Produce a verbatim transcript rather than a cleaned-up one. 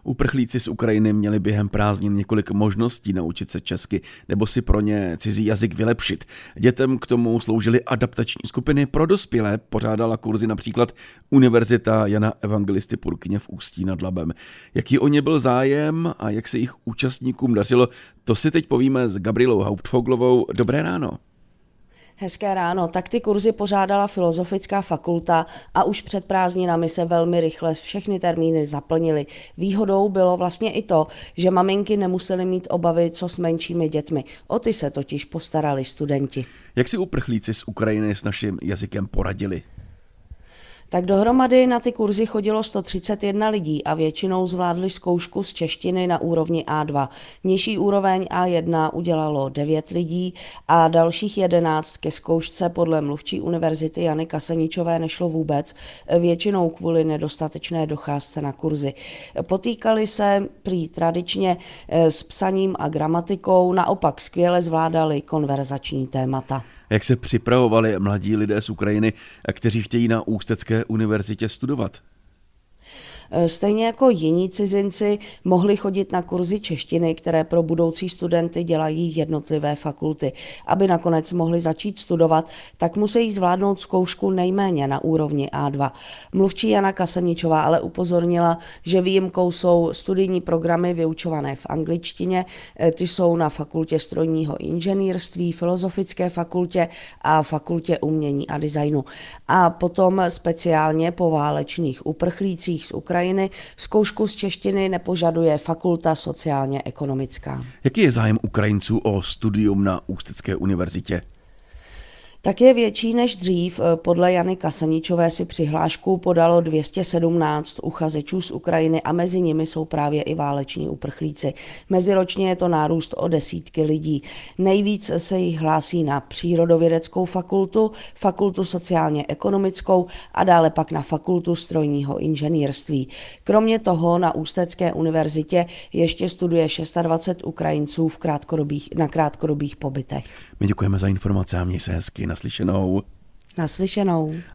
Uprchlíci z Ukrajiny měli během prázdnin několik možností naučit se česky nebo si pro ně cizí jazyk vylepšit. Dětem k tomu sloužily adaptační skupiny, pro dospělé pořádala kurzy například Univerzita Jana Evangelisty Purkyně v Ústí nad Labem. Jaký o ně byl zájem a jak se jich účastníkům dařilo, to si teď povíme s Gabrielou Hauptfoglovou. Dobré ráno. Hezké ráno. Tak ty kurzy pořádala Filozofická fakulta a už před prázdninami se velmi rychle všechny termíny zaplnily. Výhodou bylo vlastně i to, že maminky nemusely mít obavy, co s menšími dětmi. O ty se totiž postarali studenti. Jak si uprchlíci z Ukrajiny s naším jazykem poradili? Tak dohromady na ty kurzy chodilo sto třicet jedna lidí a většinou zvládli zkoušku z češtiny na úrovni á dva. Nižší úroveň á jedna udělalo devět lidí a dalších jedenáct ke zkoušce podle mluvčí univerzity Jany Kasaničové nešlo vůbec, většinou kvůli nedostatečné docházce na kurzy. Potýkali se prý tradičně s psaním a gramatikou, naopak skvěle zvládali konverzační témata. Jak se připravovali mladí lidé z Ukrajiny, kteří chtějí na Ústecké univerzitě studovat? Stejně jako jiní cizinci mohli chodit na kurzy češtiny, které pro budoucí studenty dělají jednotlivé fakulty. Aby nakonec mohli začít studovat, tak musí zvládnout zkoušku nejméně na úrovni á dva. Mluvčí Jana Kasaničová ale upozornila, že výjimkou jsou studijní programy vyučované v angličtině, ty jsou na fakultě strojního inženýrství, Filozofické fakultě a fakultě umění a designu. A potom speciálně po válečných uprchlících z Ukrajiny zkoušku z češtiny nepožaduje fakulta sociálně-ekonomická. Jaký je zájem Ukrajinců o studium na Ústecké univerzitě? Tak je větší než dřív. Podle Jany Kasaničové si přihlášku podalo dvě stě sedmnáct uchazečů z Ukrajiny a mezi nimi jsou právě i váleční uprchlíci. Meziročně je to nárůst o desítky lidí. Nejvíc se jich hlásí na přírodovědeckou fakultu, fakultu sociálně-ekonomickou a dále pak na fakultu strojního inženýrství. Kromě toho na Ústecké univerzitě ještě studuje dvacet šest Ukrajinců v krátkodobých, na krátkodobých pobytech. My děkujeme za informace a měj se hezky. Naslyšenou. Naslyšenou.